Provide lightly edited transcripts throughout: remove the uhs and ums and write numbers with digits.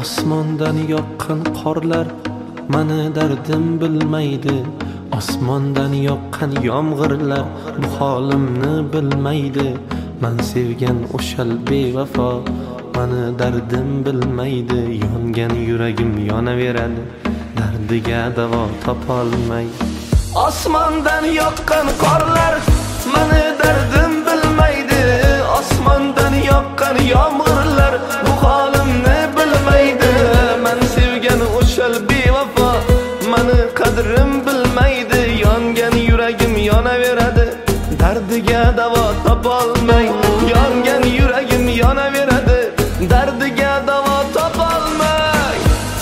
Osmondan yoqqan qorlar mani dardim bilmaydi. Osmondan yoqqan yomg'irlar bu holimni bilmaydi. Men sevgan o'shal bevafo mani dardim bilmaydi. Yongan yuragim yonaveradi, dardiga davo topolmay. Osmondan yoqqan qorlar mani dardim bilmaydi. Osmondan yoqqan yomg'irlar bu holimni bilmaydi. Men sevgan o'shal bevafo mani qadrim bilmaydi. Yongan yuragim yonaveradi, dardiga davo topolmay. Yongan yuragim yonaveradi, dardiga davo topolmay.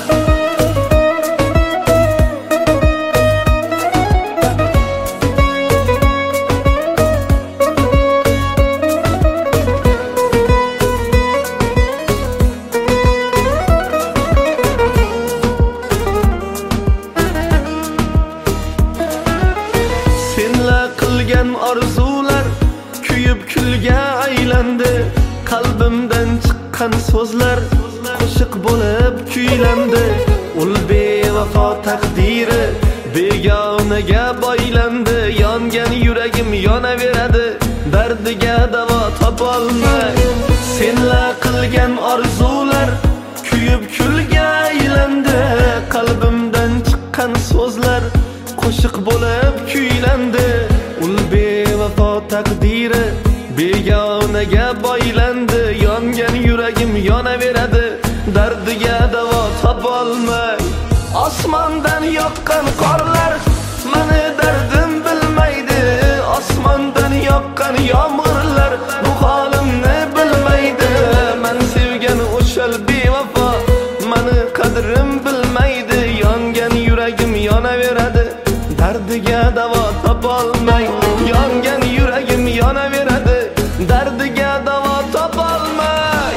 Qilgan orzular kuyib kulga aylandi. Qalbimdan chiqqan so'zlar qo'shiq bo'lib kuylandi. Ul bevafo taqdiri begonaga boylandi. Yongan yuragim yonaveradi, dardiga davo topolmay. Senlar qilgan orzular kuyib kulga aylandi. Qalbimdan chiqqan so'zlar qo'shiq bo'lib kuylandi. Ul bevafo taqdiri begonaga boylandi. Yongan yuragim yonaveradi, dardiga davo topolmay. Osmondan yoqqan qorlar mani dardim bilmaydi. Osmondan yoqqan yomg'irlar bu holimni bilmaydi. Men sevgan o'shal bevafo mani qadrim bilmaydi. Yongan yuragim yonaveradi, dardiga davo topolmay. Yongan yuragim yonaveradi, dardiga davo topolmay.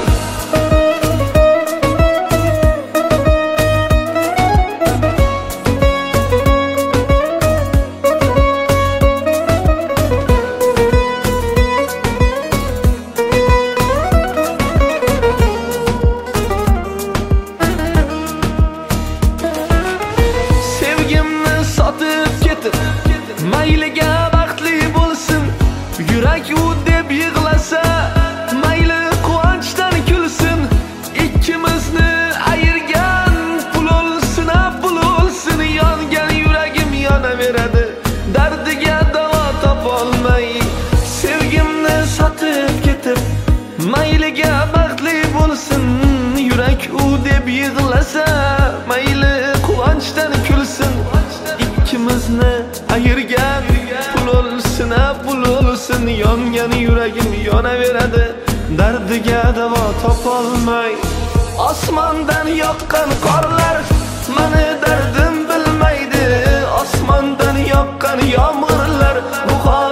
Sevgimni sotib ketib mayliga baxtli bo'lsin. Yurak u deb yig'lasa mayli quvonchdan kulsin. Ikkimizni ayirgan pul olsin, pul olsin. Yongan yuragim yonaveradi, dardiga davo topolmay. Sevgimni sotib ketib mayliga baxtli bo'lsin. Yurak u deb yig'lasa mayli quvonchdan kulsin. Ikkimizni ayirgan pul olsin, pul olsin. Yongan yuragim yonaveradi, dardiga davo topolmay. Osmondan yoqqan qorlar mani dardim bilmaydi. Osmondan yoqqan yomg'irlar bu